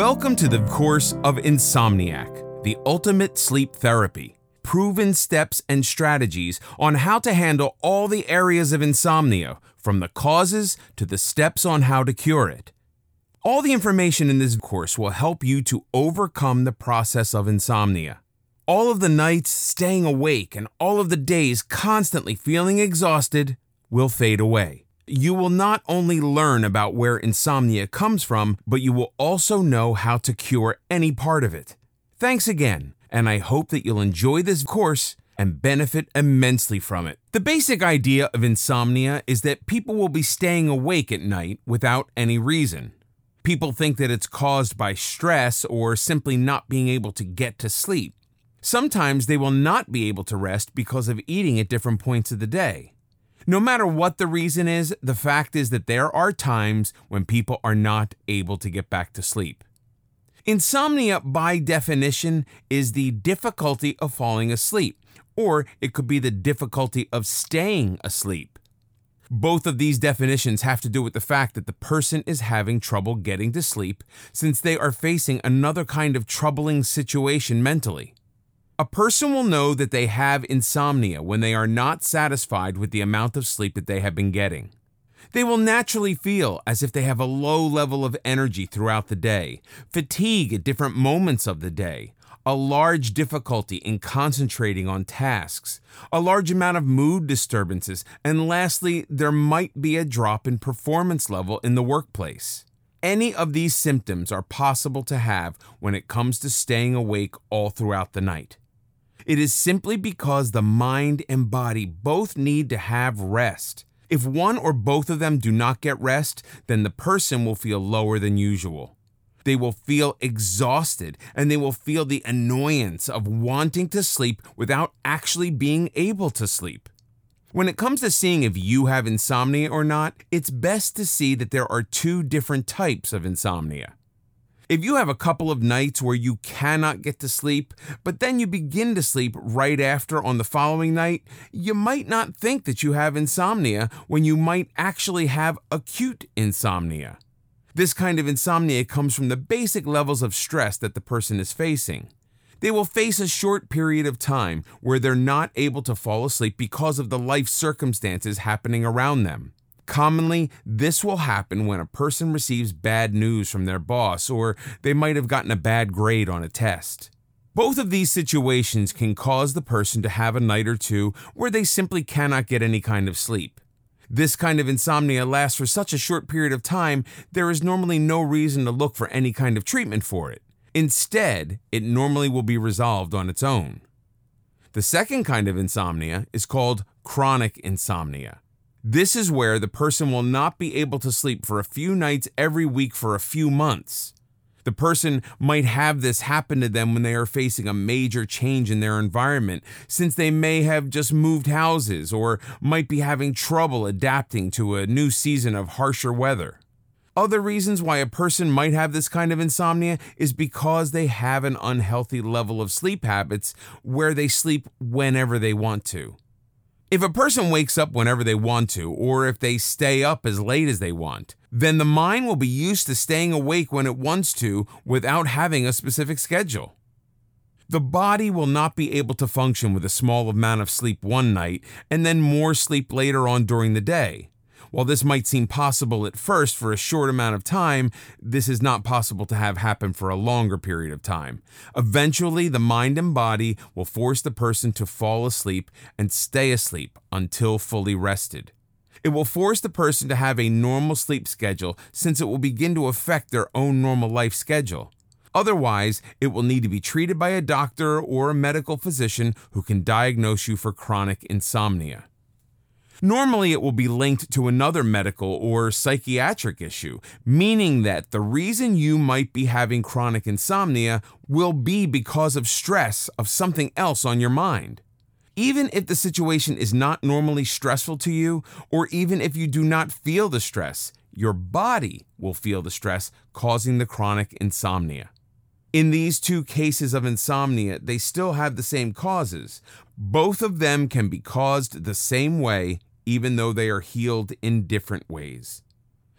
Welcome to the course of Insomniac, the ultimate sleep therapy. Proven steps and strategies on how to handle all the areas of insomnia, from the causes to the steps on how to cure it. All the information in this course will help you to overcome the process of insomnia. All of the nights staying awake and all of the days constantly feeling exhausted will fade away. You will not only learn about where insomnia comes from, but you will also know how to cure any part of it. Thanks again, and I hope that you'll enjoy this course and benefit immensely from it. The basic idea of insomnia is that people will be staying awake at night without any reason. People think that it's caused by stress or simply not being able to get to sleep. Sometimes they will not be able to rest because of eating at different points of the day. No matter what the reason is, the fact is that there are times when people are not able to get back to sleep. Insomnia, by definition, is the difficulty of falling asleep, or it could be the difficulty of staying asleep. Both of these definitions have to do with the fact that the person is having trouble getting to sleep since they are facing another kind of troubling situation mentally. A person will know that they have insomnia when they are not satisfied with the amount of sleep that they have been getting. They will naturally feel as if they have a low level of energy throughout the day, fatigue at different moments of the day, a large difficulty in concentrating on tasks, a large amount of mood disturbances, and lastly, there might be a drop in performance level in the workplace. Any of these symptoms are possible to have when it comes to staying awake all throughout the night. It is simply because the mind and body both need to have rest. If one or both of them do not get rest, then the person will feel lower than usual. They will feel exhausted, and they will feel the annoyance of wanting to sleep without actually being able to sleep. When it comes to seeing if you have insomnia or not, it's best to see that there are two different types of insomnia. If you have a couple of nights where you cannot get to sleep, but then you begin to sleep right after on the following night, you might not think that you have insomnia when you might actually have acute insomnia. This kind of insomnia comes from the basic levels of stress that the person is facing. They will face a short period of time where they're not able to fall asleep because of the life circumstances happening around them. Commonly, this will happen when a person receives bad news from their boss, or they might have gotten a bad grade on a test. Both of these situations can cause the person to have a night or two where they simply cannot get any kind of sleep. This kind of insomnia lasts for such a short period of time, there is normally no reason to look for any kind of treatment for it. Instead, it normally will be resolved on its own. The second kind of insomnia is called chronic insomnia. This is where the person will not be able to sleep for a few nights every week for a few months. The person might have this happen to them when they are facing a major change in their environment, since they may have just moved houses or might be having trouble adapting to a new season of harsher weather. Other reasons why a person might have this kind of insomnia is because they have an unhealthy level of sleep habits where they sleep whenever they want to. If a person wakes up whenever they want to, or if they stay up as late as they want, then the mind will be used to staying awake when it wants to without having a specific schedule. The body will not be able to function with a small amount of sleep one night and then more sleep later on during the day. While this might seem possible at first for a short amount of time, this is not possible to have happen for a longer period of time. Eventually, the mind and body will force the person to fall asleep and stay asleep until fully rested. It will force the person to have a normal sleep schedule since it will begin to affect their own normal life schedule. Otherwise, it will need to be treated by a doctor or a medical physician who can diagnose you for chronic insomnia. Normally, it will be linked to another medical or psychiatric issue, meaning that the reason you might be having chronic insomnia will be because of stress of something else on your mind. Even if the situation is not normally stressful to you, or even if you do not feel the stress, your body will feel the stress causing the chronic insomnia. In these two cases of insomnia, they still have the same causes. Both of them can be caused the same way, even though they are healed in different ways.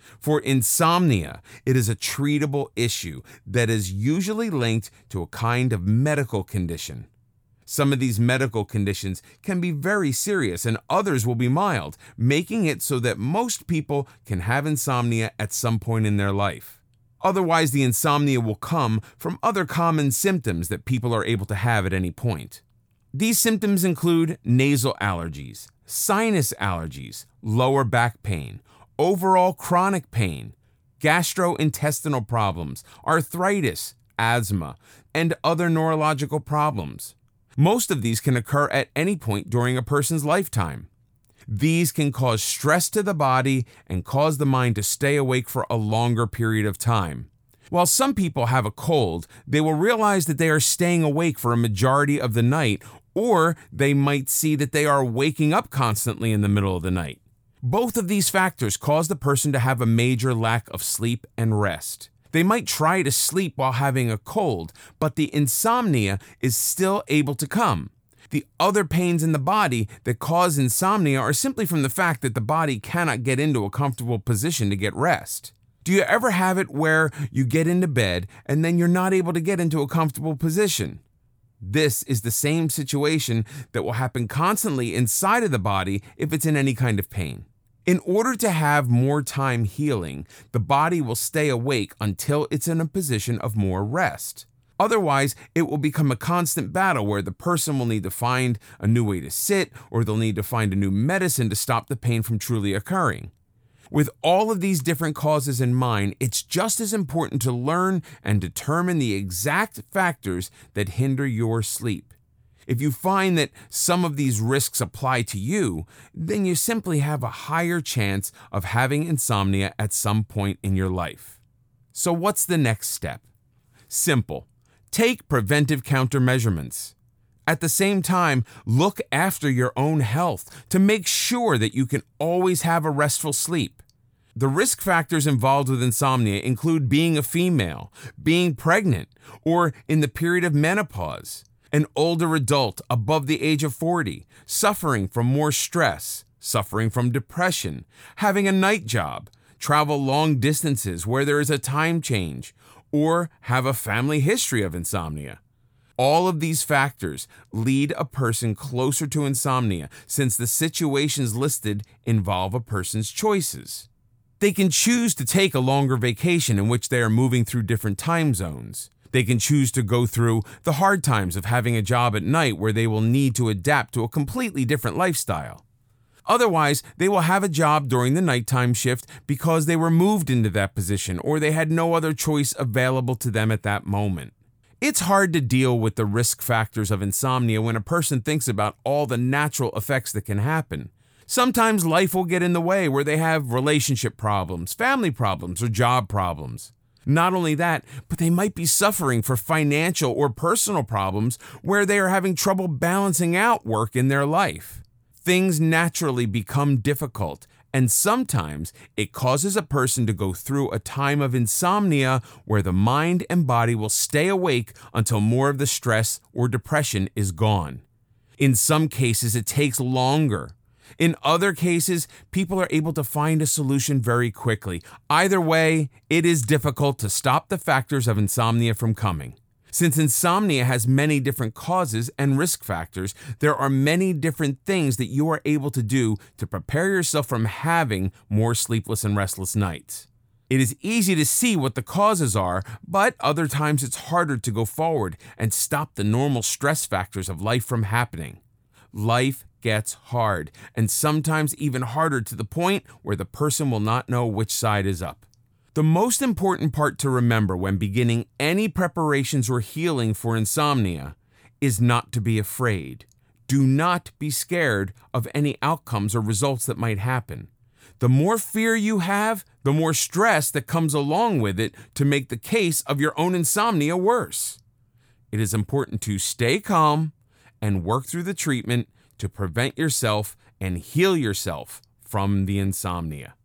For insomnia, it is a treatable issue that is usually linked to a kind of medical condition. Some of these medical conditions can be very serious and others will be mild, making it so that most people can have insomnia at some point in their life. Otherwise, the insomnia will come from other common symptoms that people are able to have at any point. These symptoms include nasal allergies, sinus allergies, lower back pain, overall chronic pain, gastrointestinal problems, arthritis, asthma, and other neurological problems. Most of these can occur at any point during a person's lifetime. These can cause stress to the body and cause the mind to stay awake for a longer period of time. While some people have a cold, they will realize that they are staying awake for a majority of the night, or they might see that they are waking up constantly in the middle of the night. Both of these factors cause the person to have a major lack of sleep and rest. They might try to sleep while having a cold, but the insomnia is still able to come. The other pains in the body that cause insomnia are simply from the fact that the body cannot get into a comfortable position to get rest. Do you ever have it where you get into bed and then you're not able to get into a comfortable position? This is the same situation that will happen constantly inside of the body if it's in any kind of pain. In order to have more time healing, the body will stay awake until it's in a position of more rest. Otherwise, it will become a constant battle where the person will need to find a new way to sit, or they'll need to find a new medicine to stop the pain from truly occurring. With all of these different causes in mind, it's just as important to learn and determine the exact factors that hinder your sleep. If you find that some of these risks apply to you, then you simply have a higher chance of having insomnia at some point in your life. So what's the next step? Simple. Take preventive countermeasurements. At the same time, look after your own health to make sure that you can always have a restful sleep. The risk factors involved with insomnia include being a female, being pregnant, or in the period of menopause, an older adult above the age of 40, suffering from more stress, suffering from depression, having a night job, travel long distances where there is a time change, or have a family history of insomnia. All of these factors lead a person closer to insomnia since the situations listed involve a person's choices. They can choose to take a longer vacation in which they are moving through different time zones. They can choose to go through the hard times of having a job at night where they will need to adapt to a completely different lifestyle. Otherwise, they will have a job during the nighttime shift because they were moved into that position or they had no other choice available to them at that moment. It's hard to deal with the risk factors of insomnia when a person thinks about all the natural effects that can happen. Sometimes life will get in the way where they have relationship problems, family problems, or job problems. Not only that, but they might be suffering for financial or personal problems where they are having trouble balancing out work in their life. Things naturally become difficult, and sometimes it causes a person to go through a time of insomnia where the mind and body will stay awake until more of the stress or depression is gone. In some cases, it takes longer. In other cases, people are able to find a solution very quickly. Either way, it is difficult to stop the factors of insomnia from coming. Since insomnia has many different causes and risk factors, there are many different things that you are able to do to prepare yourself from having more sleepless and restless nights. It is easy to see what the causes are, but other times it's harder to go forward and stop the normal stress factors of life from happening. Life gets hard, and sometimes even harder to the point where the person will not know which side is up. The most important part to remember when beginning any preparations or healing for insomnia is not to be afraid. Do not be scared of any outcomes or results that might happen. The more fear you have, the more stress that comes along with it to make the case of your own insomnia worse. It is important to stay calm and work through the treatment to prevent yourself and heal yourself from the insomnia.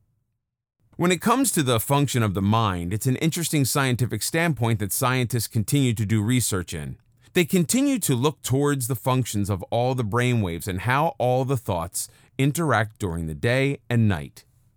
When it comes to the function of the mind, it's an interesting scientific standpoint that scientists continue to do research in. They continue to look towards the functions of all the brainwaves and how all the thoughts interact during the day and night.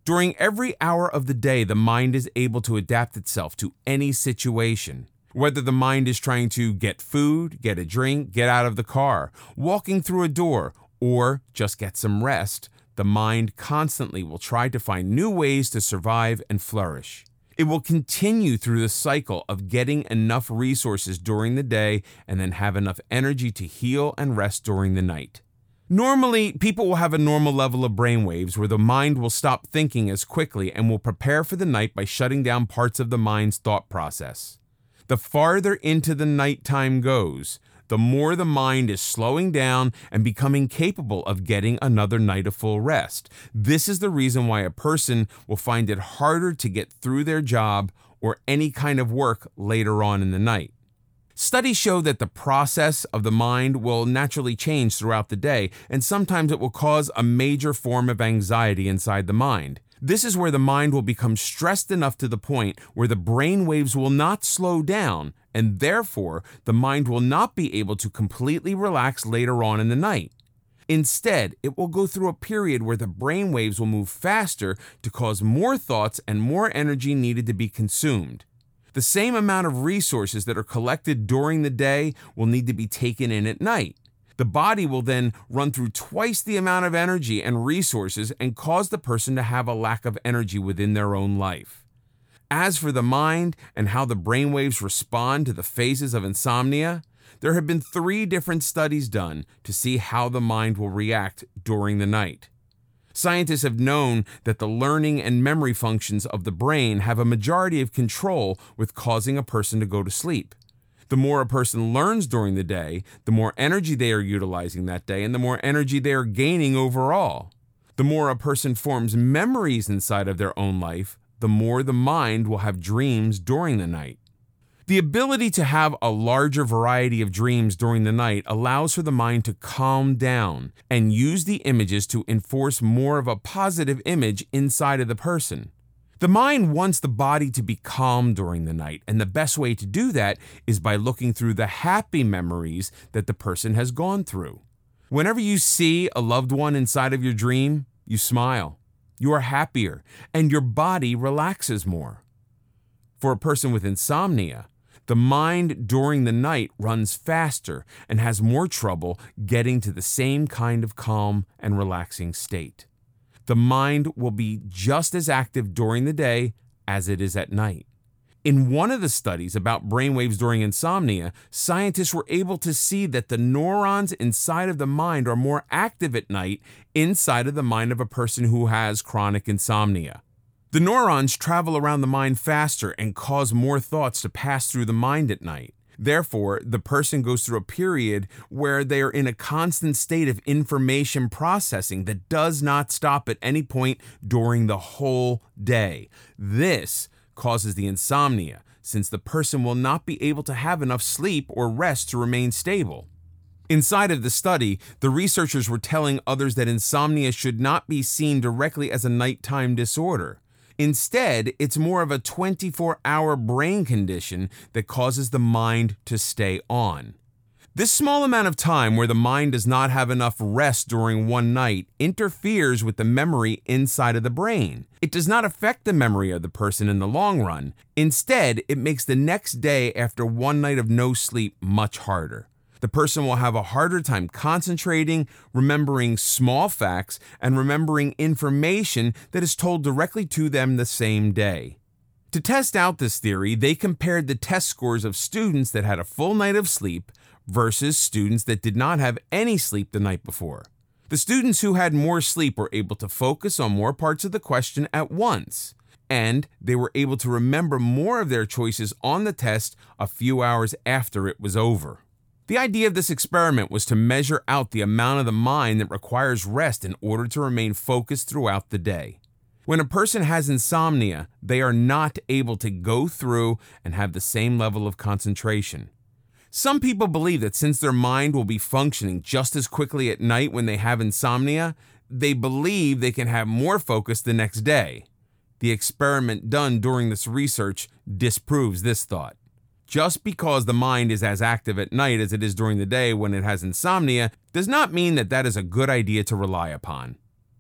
During every hour of the day, the mind is able to adapt itself to any situation. Whether the mind is trying to get food, get a drink, get out of the car, walking through a door, or just get some rest, the mind constantly will try to find new ways to survive and flourish. It will continue through the cycle of getting enough resources during the day and then have enough energy to heal and rest during the night. Normally, people will have a normal level of brain waves where the mind will stop thinking as quickly and will prepare for the night by shutting down parts of the mind's thought process. The farther into the nighttime goes, the more the mind is slowing down and becoming capable of getting another night of full rest. This is the reason why a person will find it harder to get through their job or any kind of work later on in the night. Studies show that the process of the mind will naturally change throughout the day, and sometimes it will cause a major form of anxiety inside the mind. This is where the mind will become stressed enough to the point where the brain waves will not slow down, and therefore the mind will not be able to completely relax later on in the night. Instead, it will go through a period where the brain waves will move faster to cause more thoughts and more energy needed to be consumed. The same amount of resources that are collected during the day will need to be taken in at night. The body will then run through twice the amount of energy and resources and cause the person to have a lack of energy within their own life. As for the mind and how the brainwaves respond to the phases of insomnia, there have been 3 different studies done to see how the mind will react during the night. Scientists have known that the learning and memory functions of the brain have a majority of control with causing a person to go to sleep. The more a person learns during the day, the more energy they are utilizing that day and the more energy they are gaining overall. The more a person forms memories inside of their own life, the more the mind will have dreams during the night. The ability to have a larger variety of dreams during the night allows for the mind to calm down and use the images to enforce more of a positive image inside of the person. The mind wants the body to be calm during the night, and the best way to do that is by looking through the happy memories that the person has gone through. Whenever you see a loved one inside of your dream, you smile, you are happier, and your body relaxes more. For a person with insomnia, the mind during the night runs faster and has more trouble getting to the same kind of calm and relaxing state. The mind will be just as active during the day as it is at night. In one of the studies about brainwaves during insomnia, scientists were able to see that the neurons inside of the mind are more active at night inside of the mind of a person who has chronic insomnia. The neurons travel around the mind faster and cause more thoughts to pass through the mind at night. Therefore, the person goes through a period where they are in a constant state of information processing that does not stop at any point during the whole day. This causes the insomnia, since the person will not be able to have enough sleep or rest to remain stable. Inside of the study, the researchers were telling others that insomnia should not be seen directly as a nighttime disorder. Instead, it's more of a 24-hour brain condition that causes the mind to stay on. This small amount of time where the mind does not have enough rest during one night interferes with the memory inside of the brain. It does not affect the memory of the person in the long run. Instead, it makes the next day after one night of no sleep much harder. The person will have a harder time concentrating, remembering small facts, and remembering information that is told directly to them the same day. To test out this theory, they compared the test scores of students that had a full night of sleep versus students that did not have any sleep the night before. The students who had more sleep were able to focus on more parts of the question at once, and they were able to remember more of their choices on the test a few hours after it was over. The idea of this experiment was to measure out the amount of the mind that requires rest in order to remain focused throughout the day. When a person has insomnia, they are not able to go through and have the same level of concentration. Some people believe that since their mind will be functioning just as quickly at night when they have insomnia, they believe they can have more focus the next day. The experiment done during this research disproves this thought. Just because the mind is as active at night as it is during the day when it has insomnia does not mean that that is a good idea to rely upon.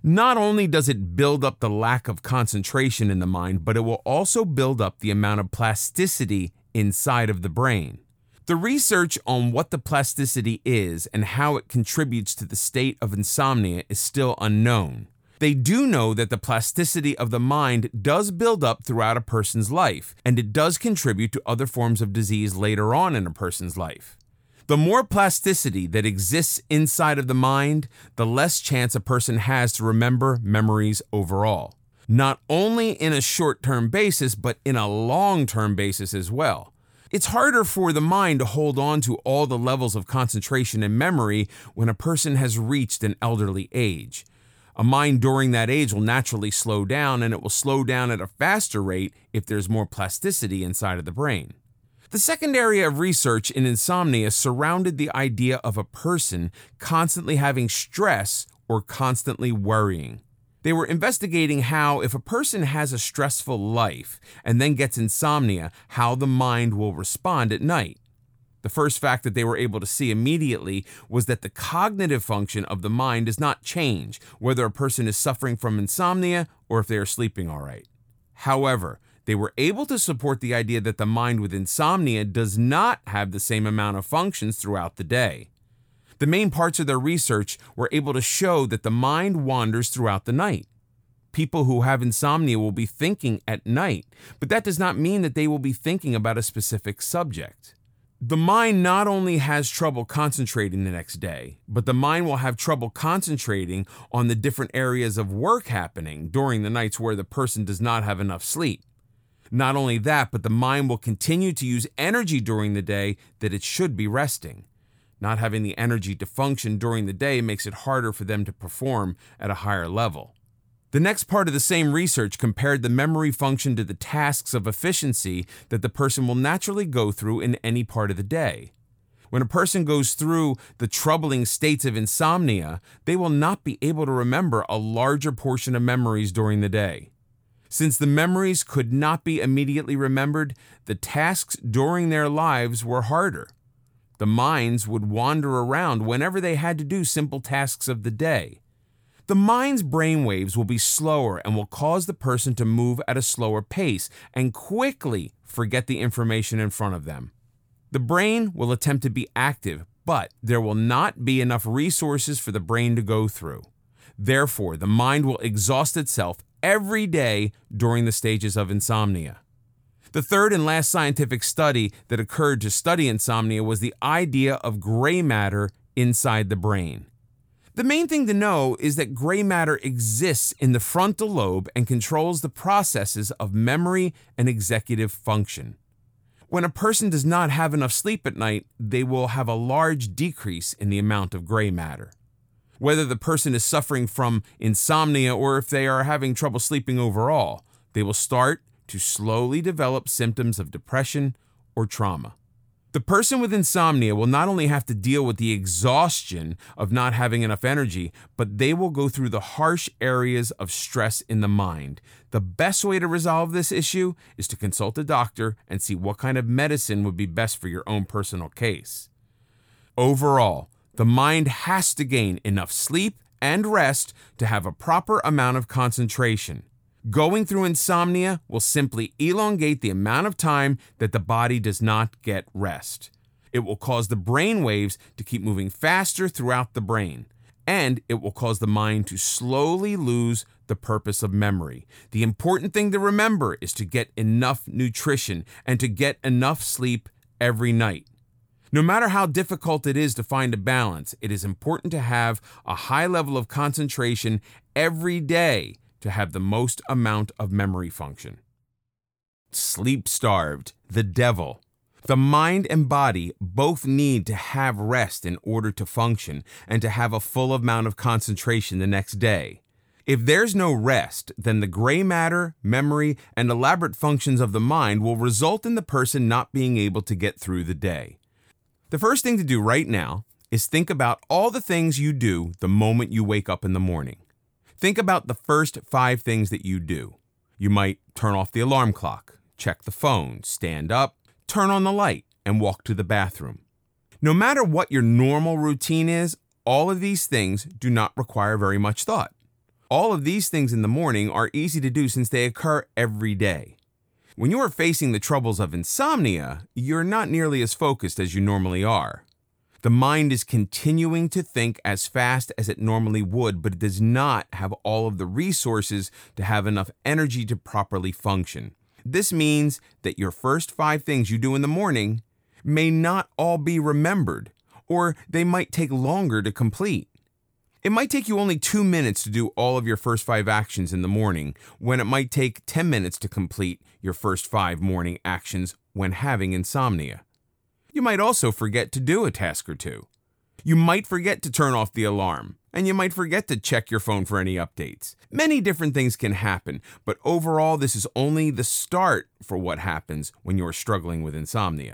Not only does it build up the lack of concentration in the mind, but it will also build up the amount of plasticity inside of the brain. The research on what the plasticity is and how it contributes to the state of insomnia is still unknown. They do know that the plasticity of the mind does build up throughout a person's life, and it does contribute to other forms of disease later on in a person's life. The more plasticity that exists inside of the mind, the less chance a person has to remember memories overall. Not only in a short-term basis, but in a long-term basis as well. It's harder for the mind to hold on to all the levels of concentration and memory when a person has reached an elderly age. A mind during that age will naturally slow down, and it will slow down at a faster rate if there's more plasticity inside of the brain. The second area of research in insomnia surrounded the idea of a person constantly having stress or constantly worrying. They were investigating how, if a person has a stressful life and then gets insomnia, how the mind will respond at night. The first fact that they were able to see immediately was that the cognitive function of the mind does not change, whether a person is suffering from insomnia or if they are sleeping all right. However, they were able to support the idea that the mind with insomnia does not have the same amount of functions throughout the day. The main parts of their research were able to show that the mind wanders throughout the night. People who have insomnia will be thinking at night, but that does not mean that they will be thinking about a specific subject. The mind not only has trouble concentrating the next day, but the mind will have trouble concentrating on the different areas of work happening during the nights where the person does not have enough sleep. Not only that, but the mind will continue to use energy during the day that it should be resting. Not having the energy to function during the day makes it harder for them to perform at a higher level. The next part of the same research compared the memory function to the tasks of efficiency that the person will naturally go through in any part of the day. When a person goes through the troubling states of insomnia, they will not be able to remember a larger portion of memories during the day. Since the memories could not be immediately remembered, the tasks during their lives were harder. The minds would wander around whenever they had to do simple tasks of the day. The mind's brainwaves will be slower and will cause the person to move at a slower pace and quickly forget the information in front of them. The brain will attempt to be active, but there will not be enough resources for the brain to go through. Therefore, the mind will exhaust itself every day during the stages of insomnia. The third and last scientific study that occurred to study insomnia was the idea of gray matter inside the brain. The main thing to know is that gray matter exists in the frontal lobe and controls the processes of memory and executive function. When a person does not have enough sleep at night, they will have a large decrease in the amount of gray matter. Whether the person is suffering from insomnia or if they are having trouble sleeping overall, they will start to slowly develop symptoms of depression or trauma. The person with insomnia will not only have to deal with the exhaustion of not having enough energy, but they will go through the harsh areas of stress in the mind. The best way to resolve this issue is to consult a doctor and see what kind of medicine would be best for your own personal case. Overall, the mind has to gain enough sleep and rest to have a proper amount of concentration. Going through insomnia will simply elongate the amount of time that the body does not get rest. It will cause the brain waves to keep moving faster throughout the brain, and it will cause the mind to slowly lose the purpose of memory. The important thing to remember is to get enough nutrition and to get enough sleep every night. No matter how difficult it is to find a balance, it is important to have a high level of concentration every day to have the most amount of memory function. Sleep-starved, the devil. The mind and body both need to have rest in order to function and to have a full amount of concentration the next day. If there's no rest, then the gray matter, memory, and elaborate functions of the mind will result in the person not being able to get through the day. The first thing to do right now is think about all the things you do the moment you wake up in the morning. Think about the first 5 things that you do. You might turn off the alarm clock, check the phone, stand up, turn on the light, and walk to the bathroom. No matter what your normal routine is, all of these things do not require very much thought. All of these things in the morning are easy to do since they occur every day. When you are facing the troubles of insomnia, you're not nearly as focused as you normally are. The mind is continuing to think as fast as it normally would, but it does not have all of the resources to have enough energy to properly function. This means that your first 5 things you do in the morning may not all be remembered, or they might take longer to complete. It might take you only 2 minutes to do all of your first 5 actions in the morning, when it might take 10 minutes to complete your first 5 morning actions when having insomnia. You might also forget to do a task or two. You might forget to turn off the alarm, and you might forget to check your phone for any updates. Many different things can happen, but overall, this is only the start for what happens when you're struggling with insomnia.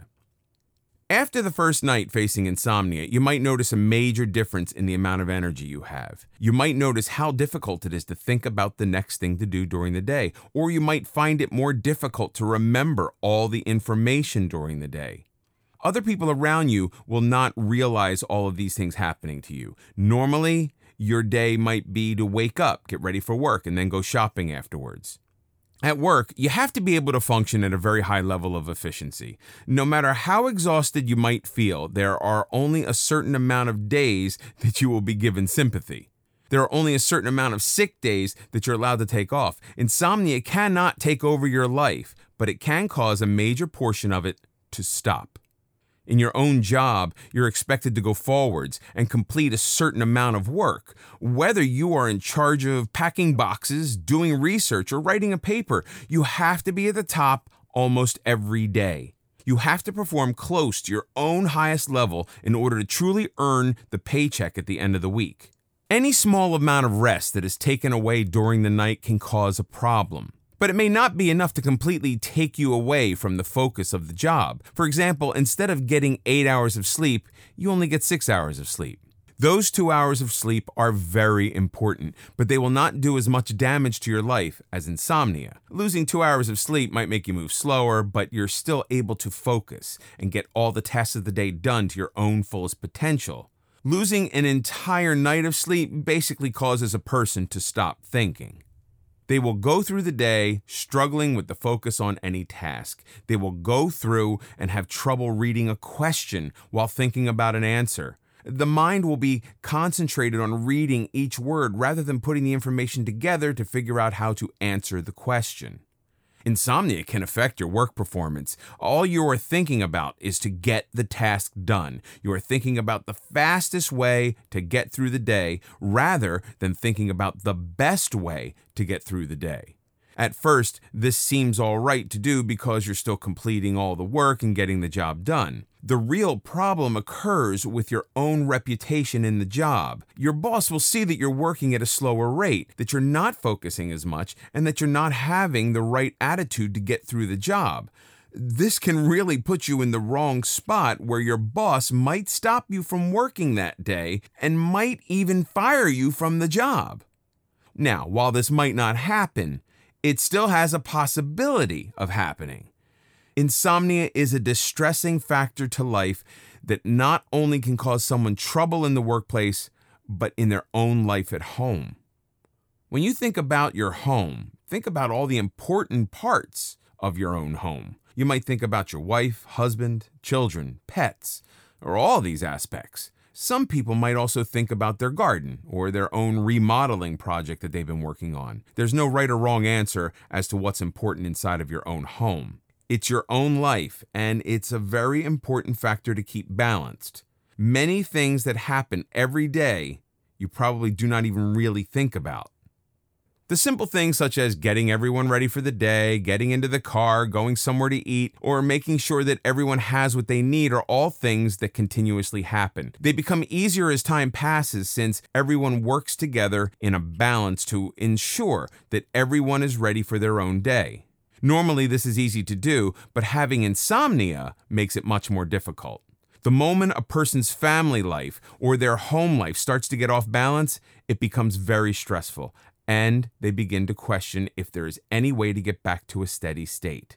After the first night facing insomnia, you might notice a major difference in the amount of energy you have. You might notice how difficult it is to think about the next thing to do during the day, or you might find it more difficult to remember all the information during the day. Other people around you will not realize all of these things happening to you. Normally, your day might be to wake up, get ready for work, and then go shopping afterwards. At work, you have to be able to function at a very high level of efficiency. No matter how exhausted you might feel, there are only a certain amount of days that you will be given sympathy. There are only a certain amount of sick days that you're allowed to take off. Insomnia cannot take over your life, but it can cause a major portion of it to stop. In your own job, you're expected to go forwards and complete a certain amount of work. Whether you are in charge of packing boxes, doing research, or writing a paper, you have to be at the top almost every day. You have to perform close to your own highest level in order to truly earn the paycheck at the end of the week. Any small amount of rest that is taken away during the night can cause a problem. But it may not be enough to completely take you away from the focus of the job. For example, instead of getting 8 hours of sleep, you only get 6 hours of sleep. Those 2 hours of sleep are very important, but they will not do as much damage to your life as insomnia. Losing 2 hours of sleep might make you move slower, but you're still able to focus and get all the tasks of the day done to your own fullest potential. Losing an entire night of sleep basically causes a person to stop thinking. They will go through the day struggling with the focus on any task. They will go through and have trouble reading a question while thinking about an answer. The mind will be concentrated on reading each word rather than putting the information together to figure out how to answer the question. Insomnia can affect your work performance. All you are thinking about is to get the task done. You are thinking about the fastest way to get through the day rather than thinking about the best way to get through the day. At first, this seems all right to do because you're still completing all the work and getting the job done. The real problem occurs with your own reputation in the job. Your boss will see that you're working at a slower rate, that you're not focusing as much, and that you're not having the right attitude to get through the job. This can really put you in the wrong spot where your boss might stop you from working that day and might even fire you from the job. Now, while this might not happen, it still has a possibility of happening. Insomnia is a distressing factor to life that not only can cause someone trouble in the workplace, but in their own life at home. When you think about your home, think about all the important parts of your own home. You might think about your wife, husband, children, pets, or all these aspects. Some people might also think about their garden or their own remodeling project that they've been working on. There's no right or wrong answer as to what's important inside of your own home. It's your own life, and it's a very important factor to keep balanced. Many things that happen every day you probably do not even really think about. The simple things such as getting everyone ready for the day, getting into the car, going somewhere to eat, or making sure that everyone has what they need are all things that continuously happen. They become easier as time passes since everyone works together in a balance to ensure that everyone is ready for their own day. Normally, this is easy to do, but having insomnia makes it much more difficult. The moment a person's family life or their home life starts to get off balance, it becomes very stressful, and they begin to question if there is any way to get back to a steady state.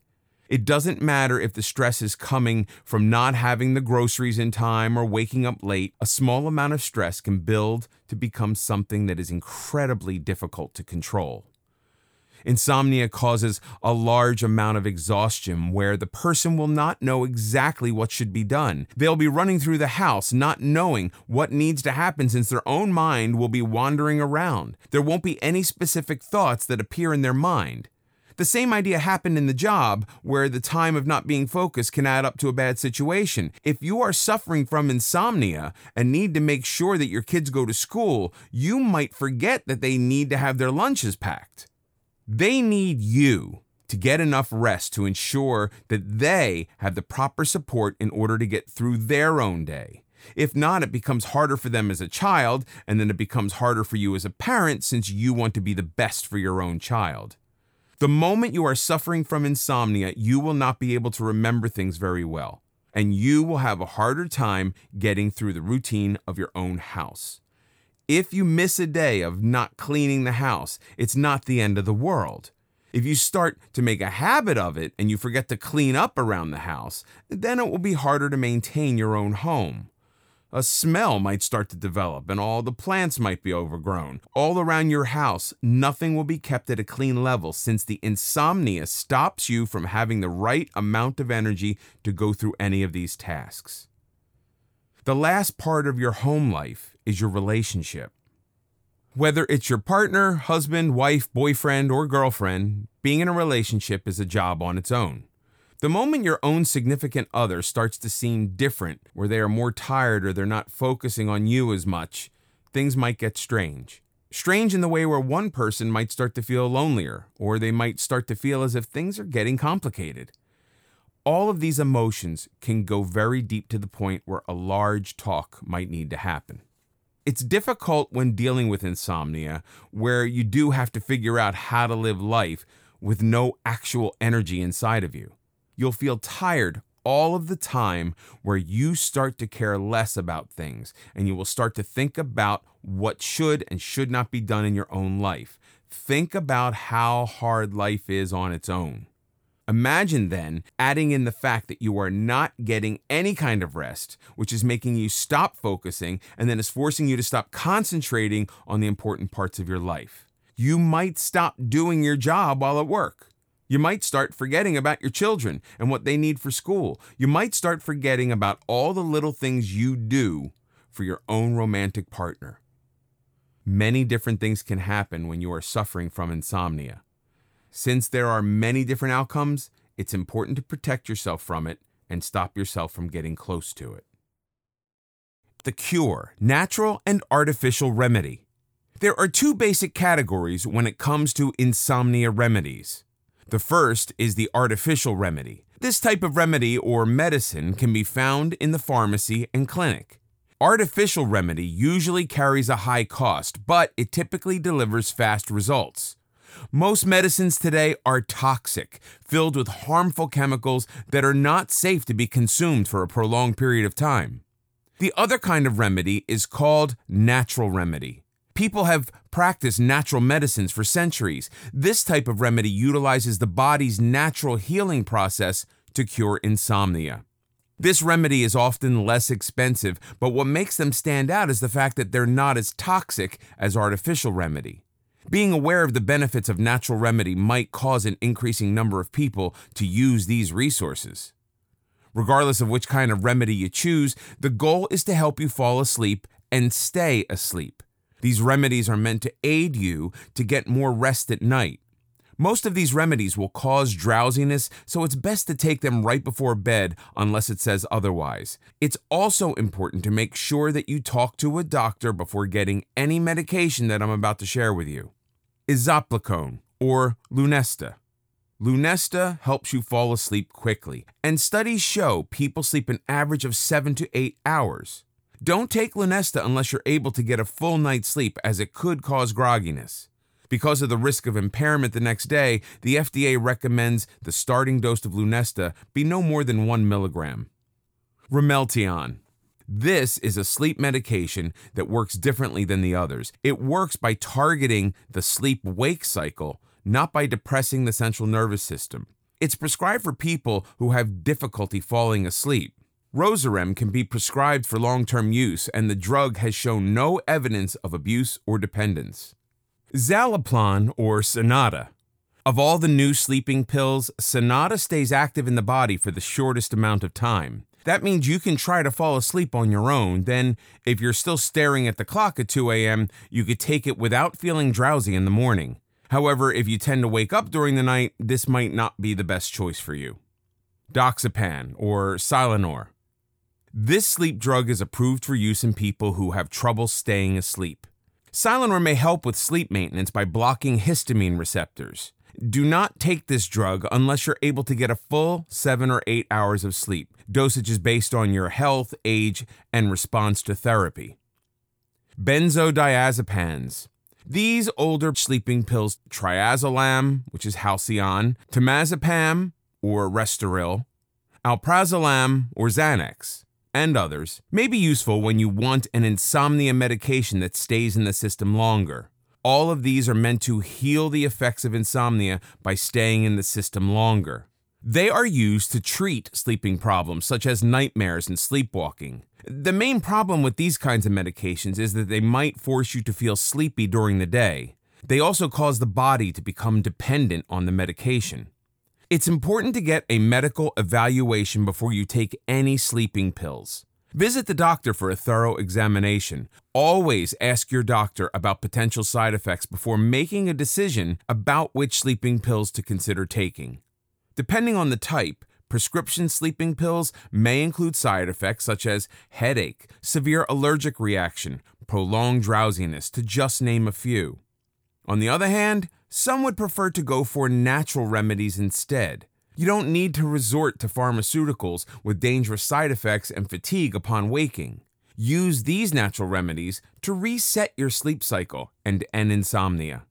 It doesn't matter if the stress is coming from not having the groceries in time or waking up late. A small amount of stress can build to become something that is incredibly difficult to control. Insomnia causes a large amount of exhaustion where the person will not know exactly what should be done. They'll be running through the house not knowing what needs to happen since their own mind will be wandering around. There won't be any specific thoughts that appear in their mind. The same idea happened in the job, where the time of not being focused can add up to a bad situation. If you are suffering from insomnia and need to make sure that your kids go to school, you might forget that they need to have their lunches packed. They need you to get enough rest to ensure that they have the proper support in order to get through their own day. If not, it becomes harder for them as a child, and then it becomes harder for you as a parent since you want to be the best for your own child. The moment you are suffering from insomnia, you will not be able to remember things very well, and you will have a harder time getting through the routine of your own house. If you miss a day of not cleaning the house, it's not the end of the world. If you start to make a habit of it and you forget to clean up around the house, then it will be harder to maintain your own home. A smell might start to develop and all the plants might be overgrown. All around your house, nothing will be kept at a clean level since the insomnia stops you from having the right amount of energy to go through any of these tasks. The last part of your home life is your relationship. Whether it's your partner, husband, wife, boyfriend, or girlfriend, being in a relationship is a job on its own. The moment your own significant other starts to seem different, where they are more tired or they're not focusing on you as much, things might get strange. Strange in the way where one person might start to feel lonelier, or they might start to feel as if things are getting complicated. All of these emotions can go very deep to the point where a large talk might need to happen. It's difficult when dealing with insomnia, where you do have to figure out how to live life with no actual energy inside of you. You'll feel tired all of the time, where you start to care less about things, and you will start to think about what should and should not be done in your own life. Think about how hard life is on its own. Imagine then adding in the fact that you are not getting any kind of rest, which is making you stop focusing and then is forcing you to stop concentrating on the important parts of your life. You might stop doing your job while at work. You might start forgetting about your children and what they need for school. You might start forgetting about all the little things you do for your own romantic partner. Many different things can happen when you are suffering from insomnia. Since there are many different outcomes, it's important to protect yourself from it and stop yourself from getting close to it. The cure: natural and artificial remedy. There are two basic categories when it comes to insomnia remedies. The first is the artificial remedy. This type of remedy or medicine can be found in the pharmacy and clinic. Artificial remedy usually carries a high cost, but it typically delivers fast results. Most medicines today are toxic, filled with harmful chemicals that are not safe to be consumed for a prolonged period of time. The other kind of remedy is called natural remedy. People have practiced natural medicines for centuries. This type of remedy utilizes the body's natural healing process to cure insomnia. This remedy is often less expensive, but what makes them stand out is the fact that they're not as toxic as artificial remedy. Being aware of the benefits of natural remedy might cause an increasing number of people to use these resources. Regardless of which kind of remedy you choose, the goal is to help you fall asleep and stay asleep. These remedies are meant to aid you to get more rest at night. Most of these remedies will cause drowsiness, so it's best to take them right before bed unless it says otherwise. It's also important to make sure that you talk to a doctor before getting any medication that I'm about to share with you. Isoplacone, or Lunesta. Lunesta helps you fall asleep quickly, and studies show people sleep an average of 7 to 8 hours. Don't take Lunesta unless you're able to get a full night's sleep, as it could cause grogginess. Because of the risk of impairment the next day, the FDA recommends the starting dose of Lunesta be no more than 1 milligram. Ramelteon. This is a sleep medication that works differently than the others. It works by targeting the sleep-wake cycle, not by depressing the central nervous system. It's prescribed for people who have difficulty falling asleep. Rozarem can be prescribed for long-term use, and the drug has shown no evidence of abuse or dependence. Zaloplan, or Sonata. Of all the new sleeping pills, Sonata stays active in the body for the shortest amount of time. That means you can try to fall asleep on your own. Then, if you're still staring at the clock at 2 a.m., you could take it without feeling drowsy in the morning. However, if you tend to wake up during the night, this might not be the best choice for you. Doxapan, or Silanor. This sleep drug is approved for use in people who have trouble staying asleep. Silanor may help with sleep maintenance by blocking histamine receptors. Do not take this drug unless you're able to get a full 7 or 8 hours of sleep. Dosage is based on your health, age, and response to therapy. Benzodiazepines. These older sleeping pills, triazolam, which is Halcion, temazepam, or Restoril, alprazolam, or Xanax, and others, may be useful when you want an insomnia medication that stays in the system longer. All of these are meant to heal the effects of insomnia by staying in the system longer. They are used to treat sleeping problems such as nightmares and sleepwalking. The main problem with these kinds of medications is that they might force you to feel sleepy during the day. They also cause the body to become dependent on the medication. It's important to get a medical evaluation before you take any sleeping pills. Visit the doctor for a thorough examination. Always ask your doctor about potential side effects before making a decision about which sleeping pills to consider taking. Depending on the type, prescription sleeping pills may include side effects such as headache, severe allergic reaction, prolonged drowsiness, to just name a few. On the other hand, some would prefer to go for natural remedies instead. You don't need to resort to pharmaceuticals with dangerous side effects and fatigue upon waking. Use these natural remedies to reset your sleep cycle and end insomnia.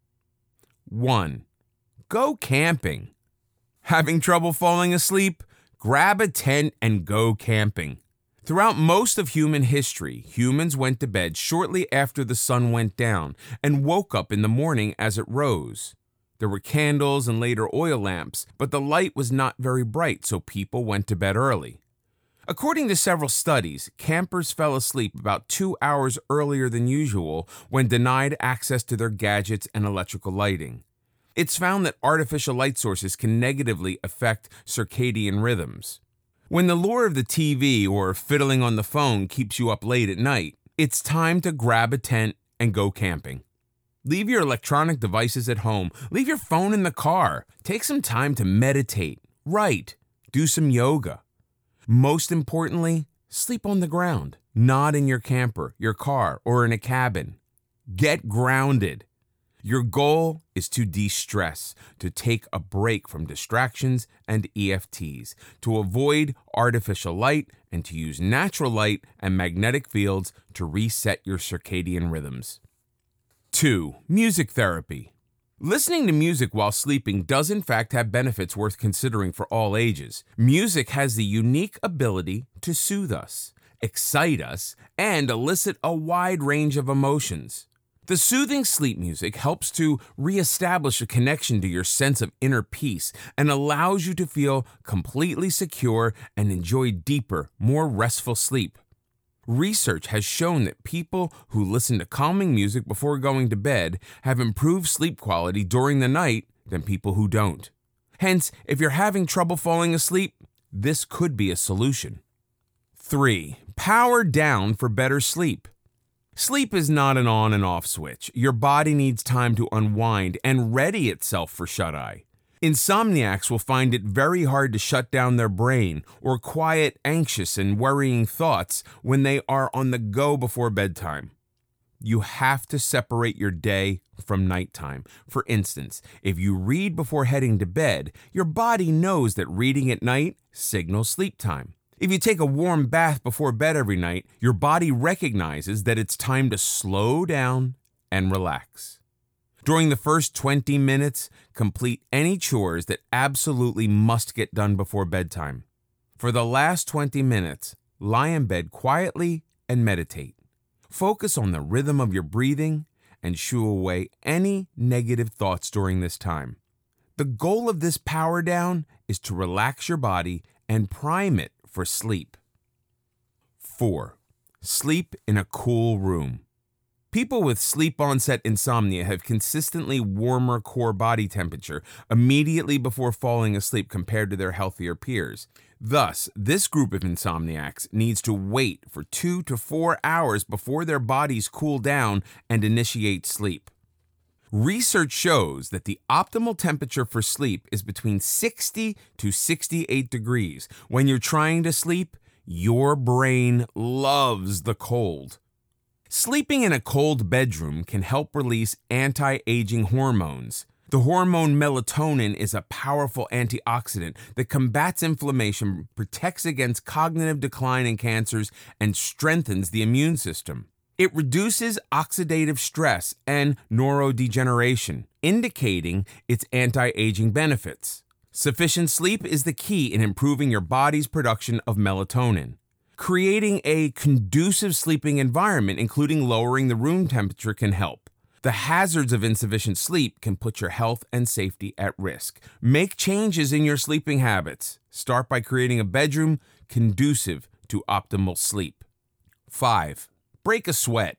1. Go camping. Having trouble falling asleep? Grab a tent and go camping. Throughout most of human history, humans went to bed shortly after the sun went down and woke up in the morning as it rose. There were candles and later oil lamps, but the light was not very bright, so people went to bed early. According to several studies, campers fell asleep about 2 hours earlier than usual when denied access to their gadgets and electrical lighting. It's found that artificial light sources can negatively affect circadian rhythms. When the lure of the TV or fiddling on the phone keeps you up late at night, it's time to grab a tent and go camping. Leave your electronic devices at home. Leave your phone in the car. Take some time to meditate, write, do some yoga. Most importantly, sleep on the ground, not in your camper, your car, or in a cabin. Get grounded. Your goal is to de-stress, to take a break from distractions and EFTs, to avoid artificial light, and to use natural light and magnetic fields to reset your circadian rhythms. 2. Music therapy. Listening to music while sleeping does in fact have benefits worth considering for all ages. Music has the unique ability to soothe us, excite us, and elicit a wide range of emotions. The soothing sleep music helps to reestablish a connection to your sense of inner peace and allows you to feel completely secure and enjoy deeper, more restful sleep. Research has shown that people who listen to calming music before going to bed have improved sleep quality during the night than people who don't. Hence, if you're having trouble falling asleep, this could be a solution. 3. Power down for better sleep. Sleep is not an on and off switch. Your body needs time to unwind and ready itself for shut-eye. Insomniacs will find it very hard to shut down their brain or quiet anxious and worrying thoughts when they are on the go before bedtime. You have to separate your day from nighttime. For instance, if you read before heading to bed, your body knows that reading at night signals sleep time. If you take a warm bath before bed every night, your body recognizes that it's time to slow down and relax. During the first 20 minutes, complete any chores that absolutely must get done before bedtime. For the last 20 minutes, lie in bed quietly and meditate. Focus on the rhythm of your breathing and shoo away any negative thoughts during this time. The goal of this power down is to relax your body and prime it for sleep. 4. Sleep in a cool room. People with sleep-onset insomnia have consistently warmer core body temperature immediately before falling asleep compared to their healthier peers. Thus, this group of insomniacs needs to wait for 2 to 4 hours before their bodies cool down and initiate sleep. Research shows that the optimal temperature for sleep is between 60 to 68 degrees. When you're trying to sleep, your brain loves the cold. Sleeping in a cold bedroom can help release anti-aging hormones. The hormone melatonin is a powerful antioxidant that combats inflammation, protects against cognitive decline and cancers, and strengthens the immune system. It reduces oxidative stress and neurodegeneration, indicating its anti-aging benefits. Sufficient sleep is the key in improving your body's production of melatonin. Creating a conducive sleeping environment, including lowering the room temperature, can help. The hazards of insufficient sleep can put your health and safety at risk. Make changes in your sleeping habits. Start by creating a bedroom conducive to optimal sleep. 5. Break a sweat.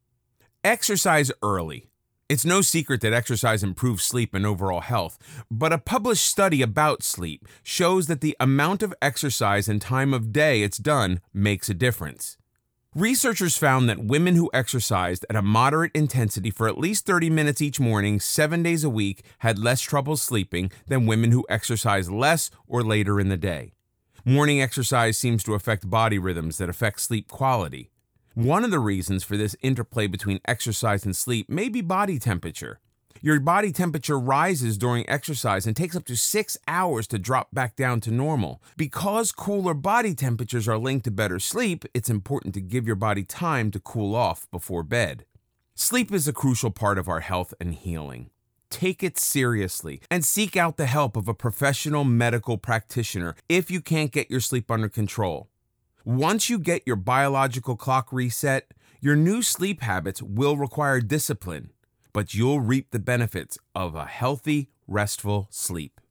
Exercise early. It's no secret that exercise improves sleep and overall health, but a published study about sleep shows that the amount of exercise and time of day it's done makes a difference. Researchers found that women who exercised at a moderate intensity for at least 30 minutes each morning, 7 days a week, had less trouble sleeping than women who exercised less or later in the day. Morning exercise seems to affect body rhythms that affect sleep quality. One of the reasons for this interplay between exercise and sleep may be body temperature. Your body temperature rises during exercise and takes up to 6 hours to drop back down to normal. Because cooler body temperatures are linked to better sleep, it's important to give your body time to cool off before bed. Sleep is a crucial part of our health and healing. Take it seriously and seek out the help of a professional medical practitioner if you can't get your sleep under control. Once you get your biological clock reset, your new sleep habits will require discipline, but you'll reap the benefits of a healthy, restful sleep.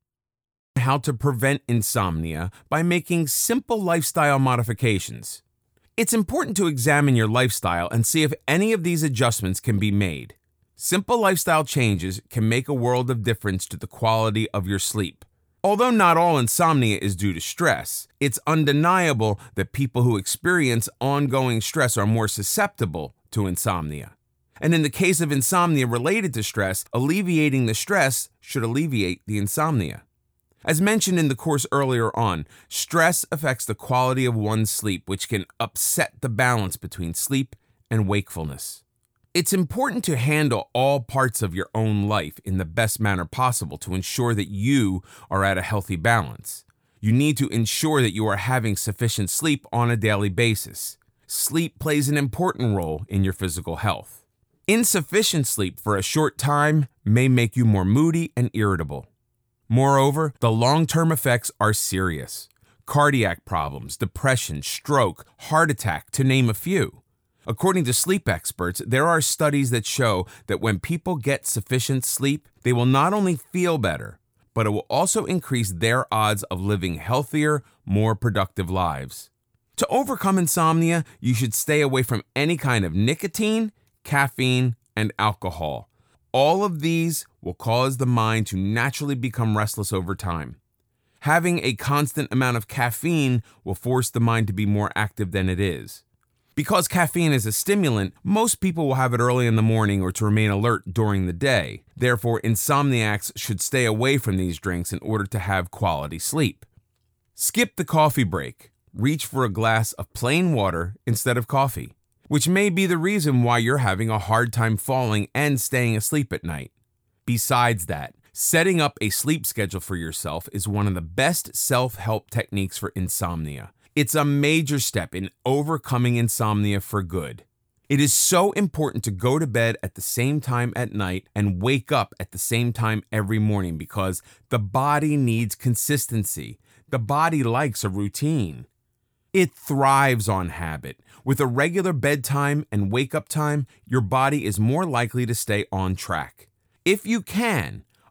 How to prevent insomnia by making simple lifestyle modifications. It's important to examine your lifestyle and see if any of these adjustments can be made. Simple lifestyle changes can make a world of difference to the quality of your sleep. Although not all insomnia is due to stress, it's undeniable that people who experience ongoing stress are more susceptible to insomnia. And in the case of insomnia related to stress, alleviating the stress should alleviate the insomnia. As mentioned in the course earlier on, stress affects the quality of one's sleep, which can upset the balance between sleep and wakefulness. It's important to handle all parts of your own life in the best manner possible to ensure that you are at a healthy balance. You need to ensure that you are having sufficient sleep on a daily basis. Sleep plays an important role in your physical health. Insufficient sleep for a short time may make you more moody and irritable. Moreover, the long-term effects are serious. Cardiac problems, depression, stroke, heart attack, to name a few. According to sleep experts, there are studies that show that when people get sufficient sleep, they will not only feel better, but it will also increase their odds of living healthier, more productive lives. To overcome insomnia, you should stay away from any kind of nicotine, caffeine, and alcohol. All of these will cause the mind to naturally become restless over time. Having a constant amount of caffeine will force the mind to be more active than it is. Because caffeine is a stimulant, most people will have it early in the morning or to remain alert during the day. Therefore, insomniacs should stay away from these drinks in order to have quality sleep. Skip the coffee break. Reach for a glass of plain water instead of coffee, which may be the reason why you're having a hard time falling and staying asleep at night. Besides that, setting up a sleep schedule for yourself is one of the best self-help techniques for insomnia. It's a major step in overcoming insomnia for good. It is so important to go to bed at the same time at night and wake up at the same time every morning because the body needs consistency. The body likes a routine. It thrives on habit. With a regular bedtime and wake-up time, your body is more likely to stay on track. If you can,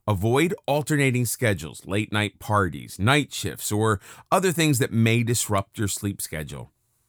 Avoid alternating schedules, late night parties, night shifts, or other things that may disrupt your sleep schedule.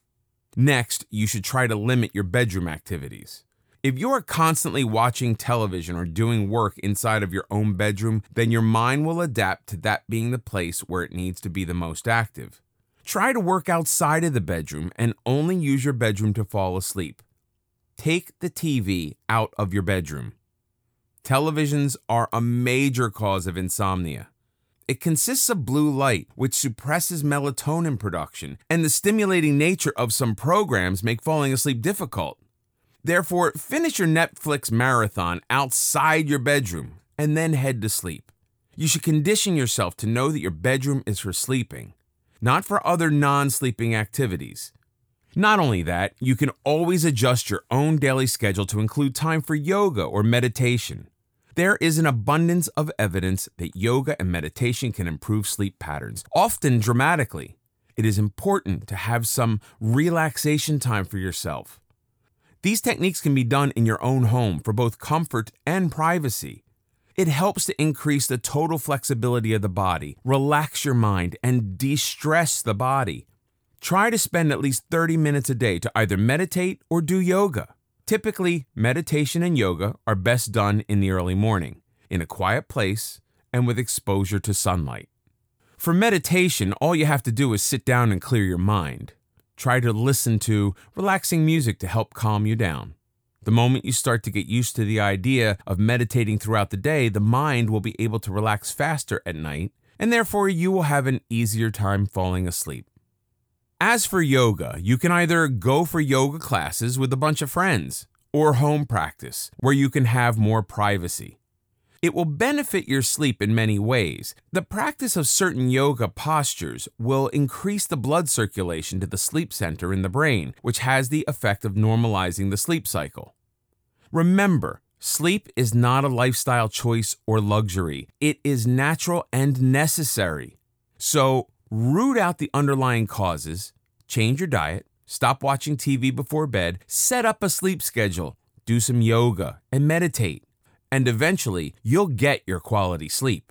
Next, you should try to limit your bedroom activities. If you are constantly watching television or doing work inside of your own bedroom, then your mind will adapt to that being the place where it needs to be the most active. Try to work outside of the bedroom and only use your bedroom to fall asleep. Take the TV out of your bedroom. Televisions are a major cause of insomnia. It consists of blue light, which suppresses melatonin production, and the stimulating nature of some programs make falling asleep difficult. Therefore, finish your Netflix marathon outside your bedroom and then head to sleep. You should condition yourself to know that your bedroom is for sleeping, not for other non-sleeping activities. Not only that, you can always adjust your own daily schedule to include time for yoga or meditation. There is an abundance of evidence that yoga and meditation can improve sleep patterns, often dramatically. It is important to have some relaxation time for yourself. These techniques can be done in your own home for both comfort and privacy. It helps to increase the total flexibility of the body, relax your mind, and de-stress the body. Try to spend at least 30 minutes a day to either meditate or do yoga. Typically, meditation and yoga are best done in the early morning, in a quiet place, and with exposure to sunlight. For meditation, all you have to do is sit down and clear your mind. Try to listen to relaxing music to help calm you down. The moment you start to get used to the idea of meditating throughout the day, the mind will be able to relax faster at night, and therefore you will have an easier time falling asleep. As for yoga, you can either go for yoga classes with a bunch of friends or home practice, where you can have more privacy. It will benefit your sleep in many ways. The practice of certain yoga postures will increase the blood circulation to the sleep center in the brain, which has the effect of normalizing the sleep cycle. Remember, sleep is not a lifestyle choice or luxury. It is natural and necessary. So, root out the underlying causes, change your diet, stop watching TV before bed, set up a sleep schedule, do some yoga, and meditate. And eventually, you'll get your quality sleep.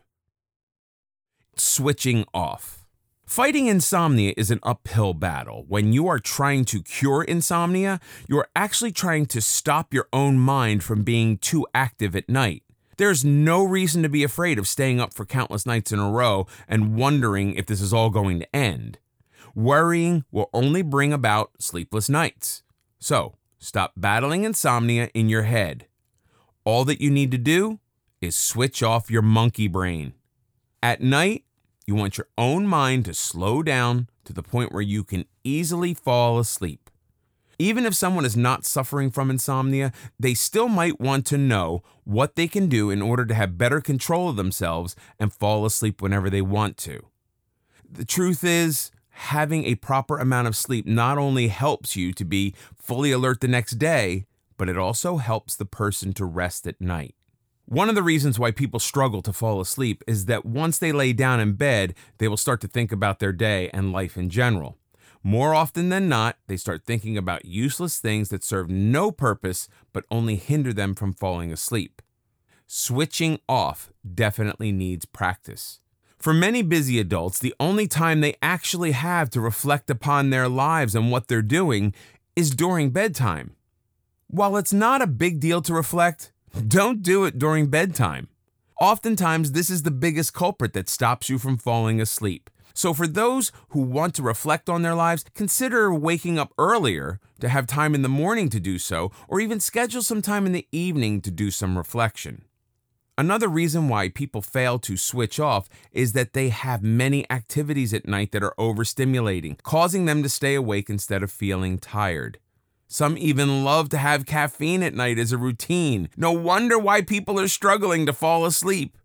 Switching off. Fighting insomnia is an uphill battle. When you are trying to cure insomnia, you're actually trying to stop your own mind from being too active at night. There's no reason to be afraid of staying up for countless nights in a row and wondering if this is all going to end. Worrying will only bring about sleepless nights. So, stop battling insomnia in your head. All that you need to do is switch off your monkey brain. At night, you want your own mind to slow down to the point where you can easily fall asleep. Even if someone is not suffering from insomnia, they still might want to know what they can do in order to have better control of themselves and fall asleep whenever they want to. The truth is, having a proper amount of sleep not only helps you to be fully alert the next day, but it also helps the person to rest at night. One of the reasons why people struggle to fall asleep is that once they lay down in bed, they will start to think about their day and life in general. More often than not, they start thinking about useless things that serve no purpose but only hinder them from falling asleep. Switching off definitely needs practice. For many busy adults, the only time they actually have to reflect upon their lives and what they're doing is during bedtime. While it's not a big deal to reflect, don't do it during bedtime. Oftentimes, this is the biggest culprit that stops you from falling asleep. So for those who want to reflect on their lives, consider waking up earlier to have time in the morning to do so, or even schedule some time in the evening to do some reflection. Another reason why people fail to switch off is that they have many activities at night that are overstimulating, causing them to stay awake instead of feeling tired. Some even love to have caffeine at night as a routine. No wonder why people are struggling to fall asleep.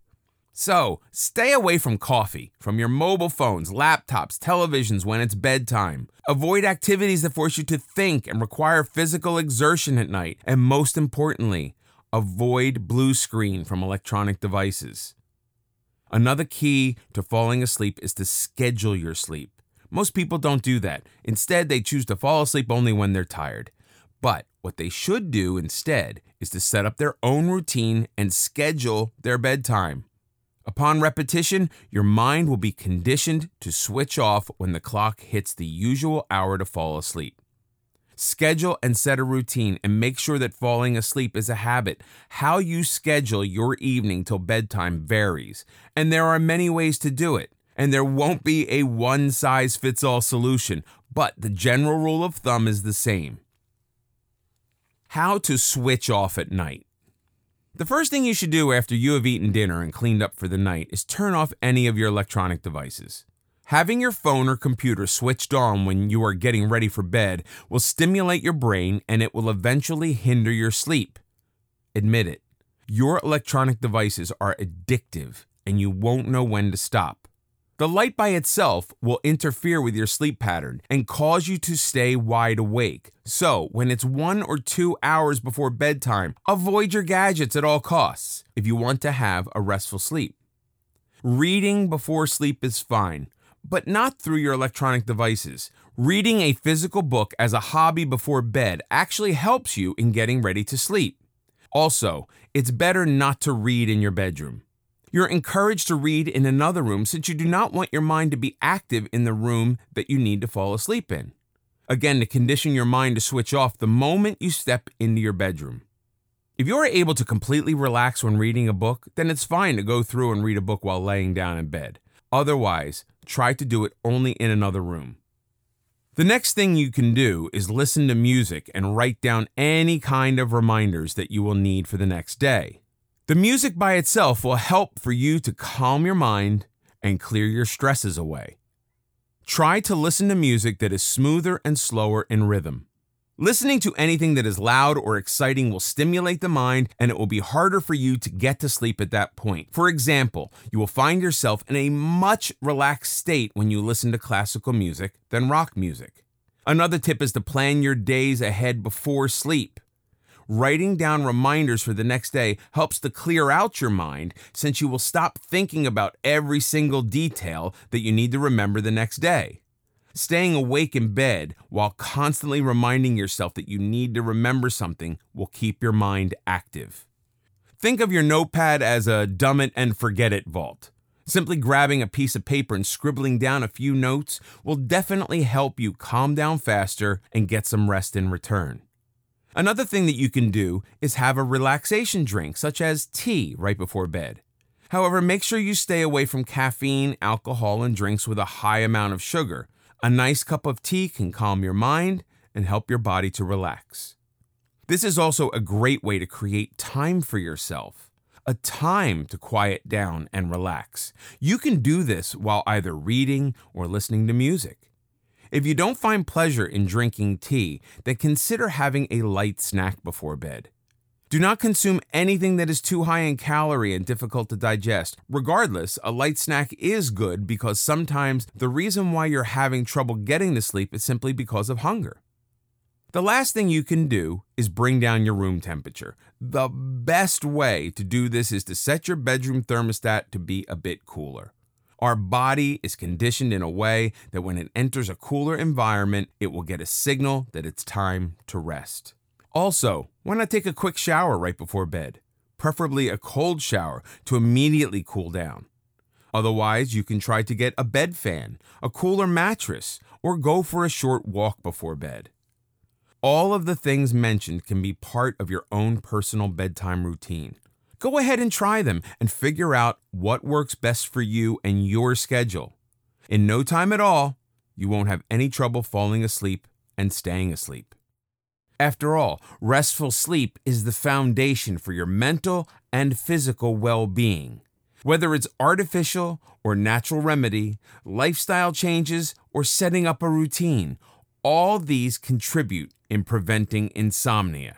So, stay away from coffee, from your mobile phones, laptops, televisions when it's bedtime. Avoid activities that force you to think and require physical exertion at night. And most importantly, avoid blue screen from electronic devices. Another key to falling asleep is to schedule your sleep. Most people don't do that. Instead, they choose to fall asleep only when they're tired. But what they should do instead is to set up their own routine and schedule their bedtime. Upon repetition, your mind will be conditioned to switch off when the clock hits the usual hour to fall asleep. Schedule and set a routine and make sure that falling asleep is a habit. How you schedule your evening till bedtime varies, and there are many ways to do it. And there won't be a one-size-fits-all solution, but the general rule of thumb is the same. How to switch off at night. The first thing you should do after you have eaten dinner and cleaned up for the night is turn off any of your electronic devices. Having your phone or computer switched on when you are getting ready for bed will stimulate your brain and it will eventually hinder your sleep. Admit it, your electronic devices are addictive and you won't know when to stop. The light by itself will interfere with your sleep pattern and cause you to stay wide awake. So, when it's 1 or 2 hours before bedtime, avoid your gadgets at all costs if you want to have a restful sleep. Reading before sleep is fine, but not through your electronic devices. Reading a physical book as a hobby before bed actually helps you in getting ready to sleep. Also, it's better not to read in your bedroom. You're encouraged to read in another room since you do not want your mind to be active in the room that you need to fall asleep in. Again, to condition your mind to switch off the moment you step into your bedroom. If you are able to completely relax when reading a book, then it's fine to go through and read a book while laying down in bed. Otherwise, try to do it only in another room. The next thing you can do is listen to music and write down any kind of reminders that you will need for the next day. The music by itself will help for you to calm your mind and clear your stresses away. Try to listen to music that is smoother and slower in rhythm. Listening to anything that is loud or exciting will stimulate the mind, and it will be harder for you to get to sleep at that point. For example, you will find yourself in a much relaxed state when you listen to classical music than rock music. Another tip is to plan your days ahead before sleep. Writing down reminders for the next day helps to clear out your mind since you will stop thinking about every single detail that you need to remember the next day. Staying awake in bed while constantly reminding yourself that you need to remember something will keep your mind active. Think of your notepad as a dumb it and forget it vault. Simply grabbing a piece of paper and scribbling down a few notes will definitely help you calm down faster and get some rest in return. Another thing that you can do is have a relaxation drink, such as tea, right before bed. However, make sure you stay away from caffeine, alcohol, and drinks with a high amount of sugar. A nice cup of tea can calm your mind and help your body to relax. This is also a great way to create time for yourself, a time to quiet down and relax. You can do this while either reading or listening to music. If you don't find pleasure in drinking tea, then consider having a light snack before bed. Do not consume anything that is too high in calorie and difficult to digest. Regardless, a light snack is good because sometimes the reason why you're having trouble getting to sleep is simply because of hunger. The last thing you can do is bring down your room temperature. The best way to do this is to set your bedroom thermostat to be a bit cooler. Our body is conditioned in a way that when it enters a cooler environment, it will get a signal that it's time to rest. Also, why not take a quick shower right before bed? Preferably a cold shower to immediately cool down. Otherwise, you can try to get a bed fan, a cooler mattress, or go for a short walk before bed. All of the things mentioned can be part of your own personal bedtime routine. Go ahead and try them and figure out what works best for you and your schedule. In no time at all, you won't have any trouble falling asleep and staying asleep. After all, restful sleep is the foundation for your mental and physical well-being. Whether it's artificial or natural remedy, lifestyle changes, or setting up a routine, all these contribute in preventing insomnia.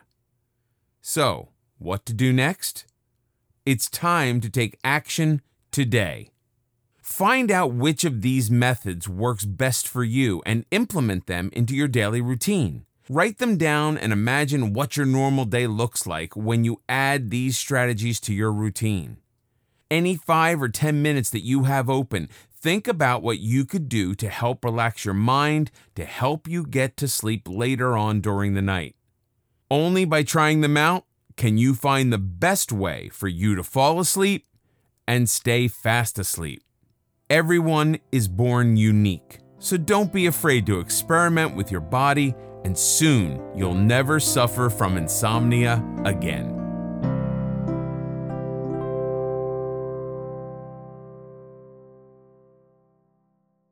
So, what to do next? It's time to take action today. Find out which of these methods works best for you and implement them into your daily routine. Write them down and imagine what your normal day looks like when you add these strategies to your routine. Any 5 or 10 minutes that you have open, think about what you could do to help relax your mind, to help you get to sleep later on during the night. Only by trying them out can you find the best way for you to fall asleep and stay fast asleep. Everyone is born unique, so don't be afraid to experiment with your body, and soon you'll never suffer from insomnia again.